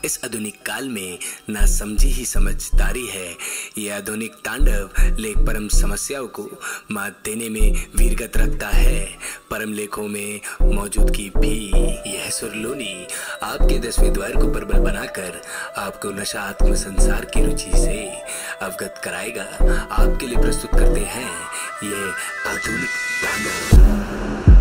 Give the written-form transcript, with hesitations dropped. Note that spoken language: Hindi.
इस आधुनिक काल में ना समझी ही समझदारी है। ये आधुनिक तांडव लेख परम समस्याओं को मात देने में वीरगत रखता है। परम लेखों में मौजूदगी भी यह सुरलोनी आपके 10वें द्वार को प्रबल बनाकर आपको नशा आत्म संसार की रुचि से अवगत कराएगा। आपके लिए प्रस्तुत करते हैं ये आधुनिक तांडव।